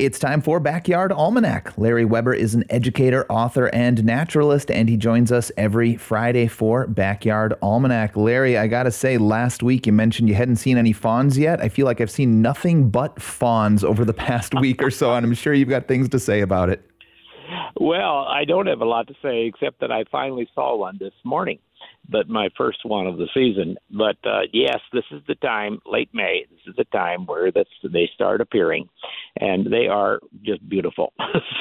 It's time for Backyard Almanac. Larry Weber is an educator, author, and naturalist, and he joins us every Friday for Backyard Almanac. Larry, I gotta say, last week you mentioned you hadn't seen any fawns yet. I feel like I've seen nothing but fawns over the past week or so, and I'm sure you've got things to say about it. Well, I don't have a lot to say except that I finally saw one this morning, but my first one of the season. But yes, this is the time, late May, this is the time where they start appearing, and they are just beautiful.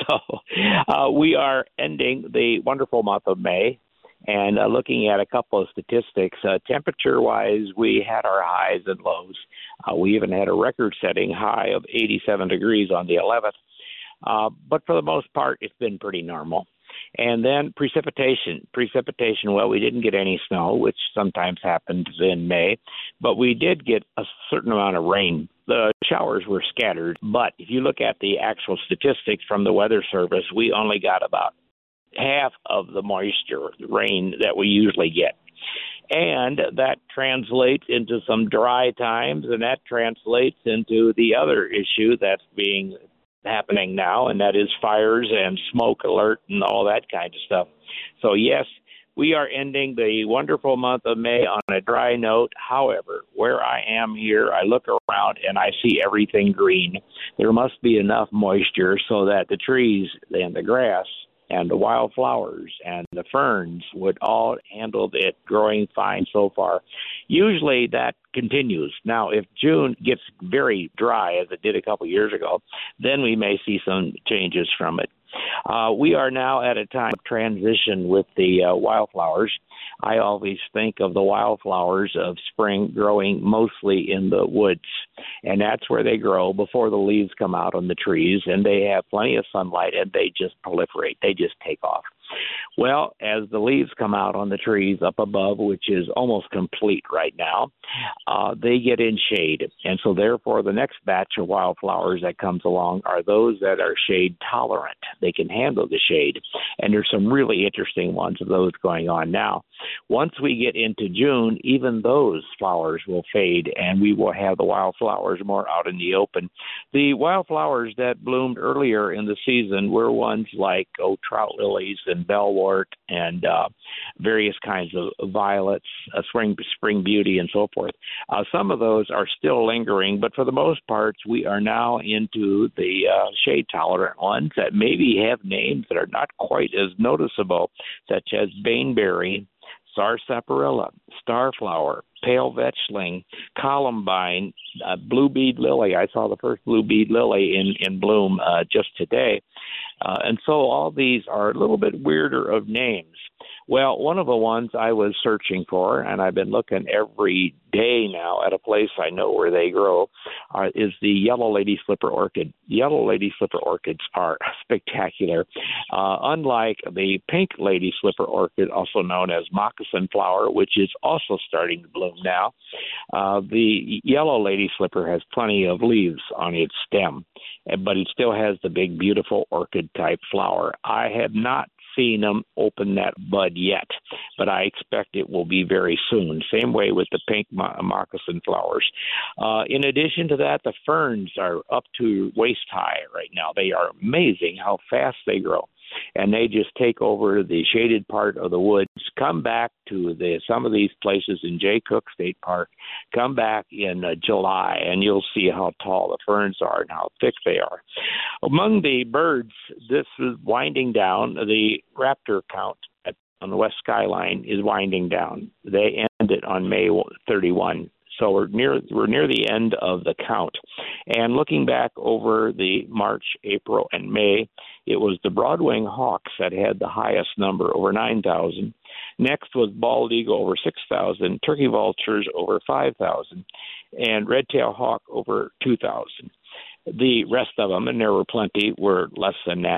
So we are ending the wonderful month of May, and looking at a couple of statistics, temperature-wise, we had our highs and lows. We even had a record-setting high of 87 degrees on the 11th. But for the most part, it's been pretty normal. And then precipitation, well, we didn't get any snow, which sometimes happens in May, but we did get a certain amount of rain. The showers were scattered, but if you look at the actual statistics from the Weather Service, we only got about half of the moisture, the rain that we usually get. And that translates into some dry times, and that translates into the other issue that's happening now, and that is fires and smoke alert and all that kind of stuff. So yes, we are ending the wonderful month of May on a dry note. However, where I am here, I look around and I see everything green. There must be enough moisture so that the trees and the grass and the wildflowers and the ferns would all handle it growing fine so far. Usually that continues. Now, if June gets very dry, as it did a couple years ago, then we may see some changes from it. We are now at a time of transition with the wildflowers. I always think of the wildflowers of spring growing mostly in the woods, and that's where they grow before the leaves come out on the trees, and they have plenty of sunlight, and they just proliferate. They just take off. Well, as the leaves come out on the trees up above, which is almost complete right now, they get in shade. And so therefore, the next batch of wildflowers that comes along are those that are shade tolerant. They can handle the shade. And there's some really interesting ones of those going on now. Once we get into June, even those flowers will fade, and we will have the wildflowers more out in the open. The wildflowers that bloomed earlier in the season were ones like trout lilies and bellwort and various kinds of violets, spring beauty, and so forth. Some of those are still lingering, but for the most part, we are now into the shade-tolerant ones that maybe have names that are not quite as noticeable, such as baneberry, sarsaparilla, starflower, pale vetchling, columbine, blue bead lily. I saw the first blue bead lily in bloom just today. And so all these are a little bit weirder of names. Well, one of the ones I was searching for, and I've been looking every day now at a place I know where they grow, is the yellow lady slipper orchid. Yellow lady slipper orchids are spectacular. Unlike the pink lady slipper orchid, also known as moccasin flower, which is also starting to bloom now, the yellow lady slipper has plenty of leaves on its stem, but it still has the big, beautiful orchid-type flower. I have not seen them open that bud yet, but I expect it will be very soon. Same way with the pink moccasin flowers. In addition to that, the ferns are up to waist high right now. They are amazing how fast they grow. And they just take over the shaded part of the woods, come back to some of these places in Jay Cook State Park, come back in July, and you'll see how tall the ferns are and how thick they are. Among the birds, this is winding down. The raptor count on the west skyline is winding down. They ended on May 31. So we're near the end of the count. And looking back over the March, April, and May, it was the broadwing hawks that had the highest number, over 9,000. Next was bald eagle, over 6,000, turkey vultures, over 5,000, and red-tailed hawk, over 2,000. The rest of them, and there were plenty, were less than that.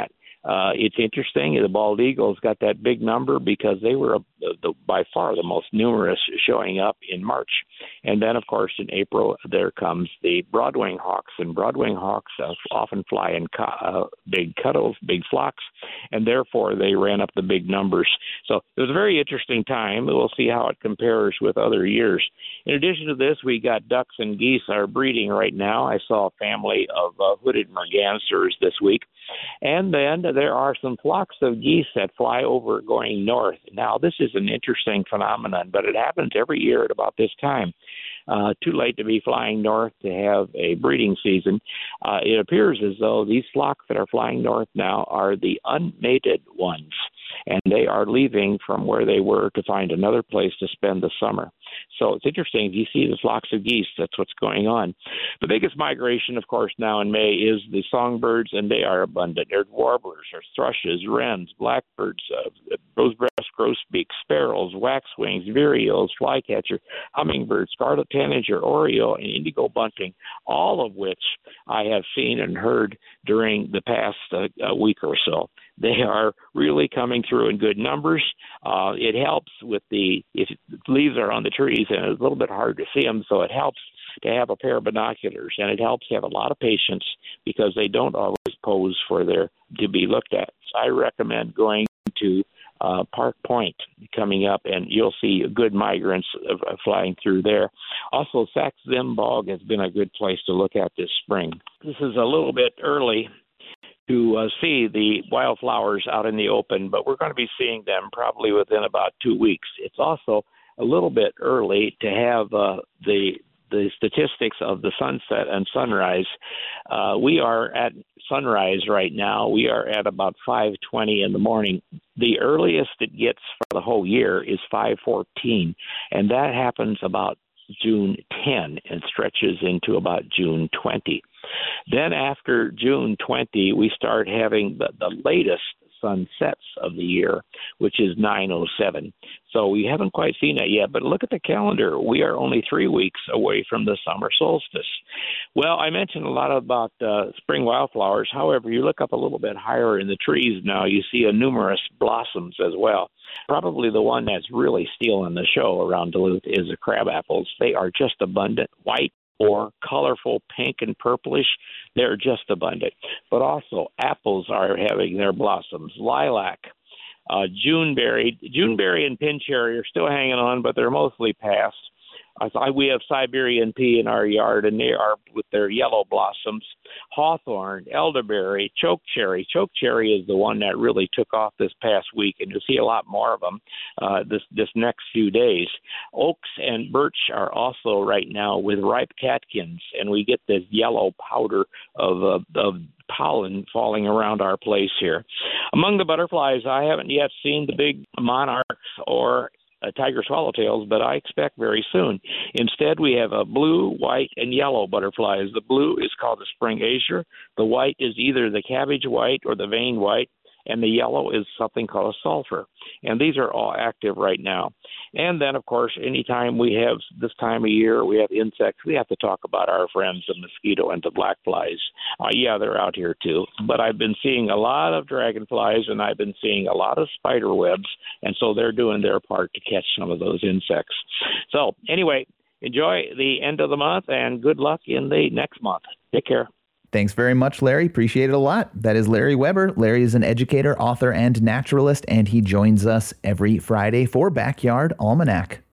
It's interesting. The bald eagles got that big number because they were by far the most numerous showing up in March. And then, of course, in April, there comes the broadwing hawks. And broadwing hawks often fly in big cuddles, big flocks, and therefore they ran up the big numbers. So it was a very interesting time. We'll see how it compares with other years. In addition to this, we got ducks and geese are breeding right now. I saw a family of hooded mergansers this week. And then there are some flocks of geese that fly over going north. Now, this is an interesting phenomenon, but it happens every year at about this time. Too late to be flying north to have a breeding season. It appears as though these flocks that are flying north now are the unmated ones, and they are leaving from where they were to find another place to spend the summer. So it's interesting. If you see the flocks of geese, that's what's going on. The biggest migration, of course, now in May is the songbirds, and they are abundant. There's warblers, there's thrushes, wrens, blackbirds, rosebreast grosbeak, sparrows, waxwings, vireos, flycatcher, hummingbirds, scarlet tanager, oriole, and indigo bunting, all of which I have seen and heard during the past week or so. They are really coming through in good numbers. It helps with if leaves are on the trees, and it's a little bit hard to see them, so it helps to have a pair of binoculars, and it helps to have a lot of patience because they don't always pose for to be looked at. So I recommend going to Park Point coming up, and you'll see good migrants flying through there. Also, Sax-Zim Bog has been a good place to look at this spring. This is a little bit early to see the wildflowers out in the open, but we're going to be seeing them probably within about 2 weeks. It's also a little bit early to have the statistics of the sunset and sunrise. We are at sunrise right now. We are at about 5:20 in the morning. The earliest it gets for the whole year is 5:14, and that happens about June 10 and stretches into about June 20. Then after June 20, we start having the latest sunsets of the year, which is 9:07. So we haven't quite seen that yet, but look at the calendar. We are only 3 weeks away from the summer solstice. Well, I mentioned a lot about spring wildflowers. However, you look up a little bit higher in the trees now, you see numerous blossoms as well. Probably the one that's really stealing the show around Duluth is the crab apples. They are just abundant, white or colorful pink and purplish. They're just abundant. But also apples are having their blossoms. Lilac, Juneberry and pincherry are still hanging on, but they're mostly past. We have Siberian pea in our yard, and they are with their yellow blossoms. Hawthorn, elderberry, chokecherry. Chokecherry is the one that really took off this past week, and you'll see a lot more of them this next few days. Oaks and birch are also right now with ripe catkins, and we get this yellow powder of pollen falling around our place here. Among the butterflies, I haven't yet seen the big monarchs or tiger swallowtails, but I expect very soon. Instead, we have a blue, white, and yellow butterflies. The blue is called the spring azure. The white is either the cabbage white or the vein white, and the yellow is something called a sulfur. And these are all active right now. And then, of course, anytime we have this time of year, we have insects, we have to talk about our friends, the mosquito and the black flies. Yeah, they're out here too. But I've been seeing a lot of dragonflies, and I've been seeing a lot of spider webs, and so they're doing their part to catch some of those insects. So anyway, enjoy the end of the month, and good luck in the next month. Take care. Thanks very much, Larry. Appreciate it a lot. That is Larry Weber. Larry is an educator, author, and naturalist, and he joins us every Friday for Backyard Almanac.